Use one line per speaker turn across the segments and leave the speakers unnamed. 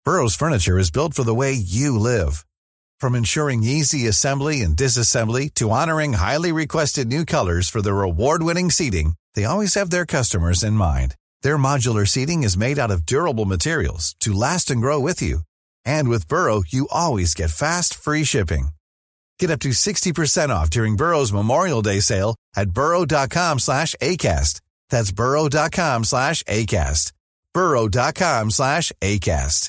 Burrow's furniture is built for the way you live. From ensuring easy assembly and disassembly to honoring highly requested new colors for their award-winning seating, they always have their customers in mind. Their modular seating is made out of durable materials to last and grow with you. And with Burrow, you always get fast, free shipping. Get up to 60% off during Burrow's Memorial Day sale at burrow.com/ACAST. That's burrow.com/ACAST. burrow.com/ACAST.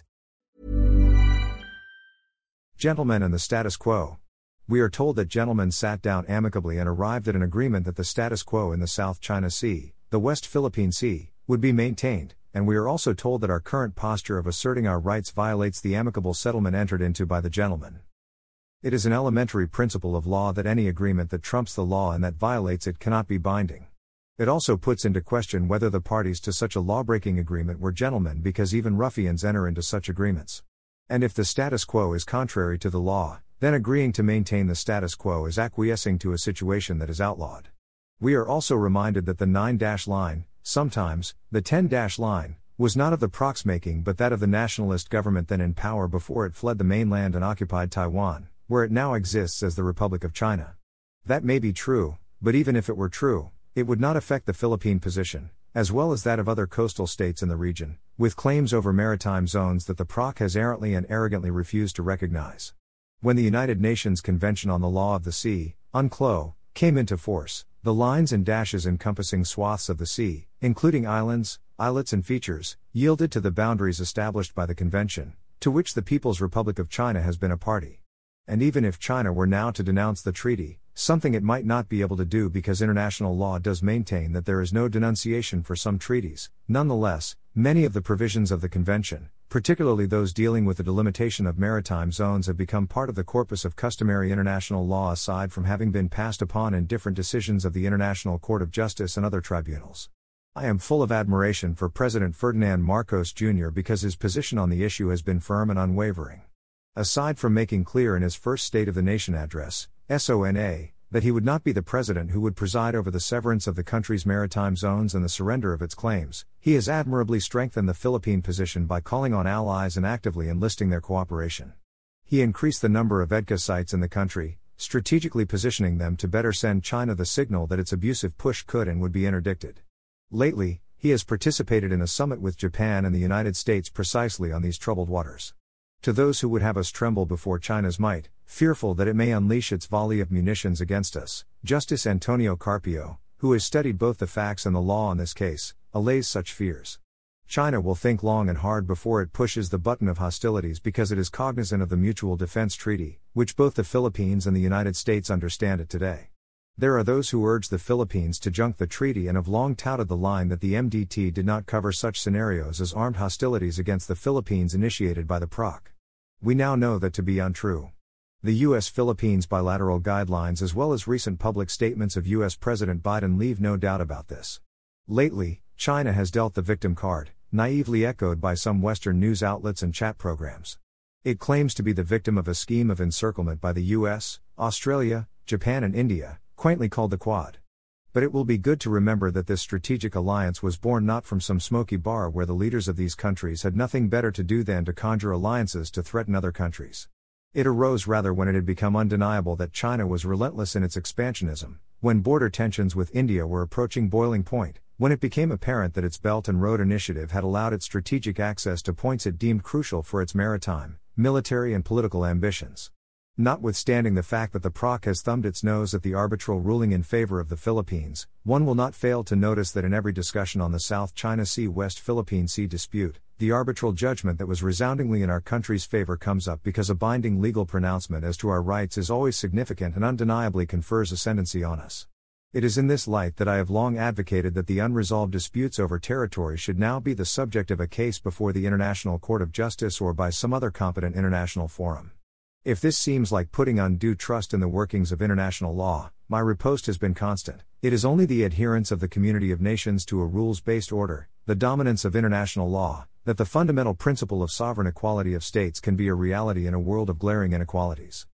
Gentlemen and the status quo. We are told that gentlemen sat down amicably and arrived at an agreement that the status quo in the South China Sea, the West Philippine Sea, would be maintained, and we are also told that our current posture of asserting our rights violates the amicable settlement entered into by the gentlemen. It is an elementary principle of law that any agreement that trumps the law and that violates it cannot be binding. It also puts into question whether the parties to such a law-breaking agreement were gentlemen, because even ruffians enter into such agreements. And if the status quo is contrary to the law, then agreeing to maintain the status quo is acquiescing to a situation that is outlawed. We are also reminded that the 9-line, sometimes, the 10-line, was not of the PROC's making but that of the nationalist government then in power before it fled the mainland and occupied Taiwan, where it now exists as the Republic of China. That may be true, but even if it were true, it would not affect the Philippine position, as well as that of other coastal states in the region, with claims over maritime zones that the PROC has errantly and arrogantly refused to recognize. When the United Nations Convention on the Law of the Sea, UNCLOS, came into force, the lines and dashes encompassing swaths of the sea, including islands, islets and features, yielded to the boundaries established by the Convention, to which the People's Republic of China has been a party. And even if China were now to denounce the treaty, something it might not be able to do because international law does maintain that there is no denunciation for some treaties, nonetheless, many of the provisions of the Convention, particularly those dealing with the delimitation of maritime zones, have become part of the corpus of customary international law aside from having been passed upon in different decisions of the International Court of Justice and other tribunals. I am full of admiration for President Ferdinand Marcos Jr. because his position on the issue has been firm and unwavering. Aside from making clear in his first State of the Nation address, SONA, that he would not be the president who would preside over the severance of the country's maritime zones and the surrender of its claims, he has admirably strengthened the Philippine position by calling on allies and actively enlisting their cooperation. He increased the number of EDCA sites in the country, strategically positioning them to better send China the signal that its abusive push could and would be interdicted. Lately, he has participated in a summit with Japan and the United States precisely on these troubled waters. To those who would have us tremble before China's might, fearful that it may unleash its volley of munitions against us, Justice Antonio Carpio, who has studied both the facts and the law on this case, allays such fears. China will think long and hard before it pushes the button of hostilities because it is cognizant of the Mutual Defense Treaty, which both the Philippines and the United States understand it today. There are those who urge the Philippines to junk the treaty and have long touted the line that the MDT did not cover such scenarios as armed hostilities against the Philippines initiated by the PROC. We now know that to be untrue. The U.S.-Philippines bilateral guidelines as well as recent public statements of U.S. President Biden leave no doubt about this. Lately, China has dealt the victim card, naively echoed by some Western news outlets and chat programs. It claims to be the victim of a scheme of encirclement by the U.S., Australia, Japan and India, quaintly called the Quad. But it will be good to remember that this strategic alliance was born not from some smoky bar where the leaders of these countries had nothing better to do than to conjure alliances to threaten other countries. It arose rather when it had become undeniable that China was relentless in its expansionism, when border tensions with India were approaching boiling point, when it became apparent that its Belt and Road Initiative had allowed it strategic access to points it deemed crucial for its maritime, military and political ambitions. Notwithstanding the fact that the PROC has thumbed its nose at the arbitral ruling in favor of the Philippines, one will not fail to notice that in every discussion on the South China Sea-West Philippine Sea dispute, the arbitral judgment that was resoundingly in our country's favor comes up because a binding legal pronouncement as to our rights is always significant and undeniably confers ascendancy on us. It is in this light that I have long advocated that the unresolved disputes over territory should now be the subject of a case before the International Court of Justice or by some other competent international forum. If this seems like putting undue trust in the workings of international law, my riposte has been constant. It is only the adherence of the community of nations to a rules-based order, the dominance of international law, that the fundamental principle of sovereign equality of states can be a reality in a world of glaring inequalities.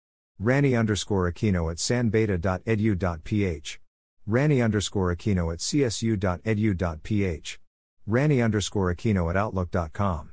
Rani_Aquino at sanbeta.edu.ph. Rani_Aquino at csu.edu.ph. Rani_Aquino at outlook.com.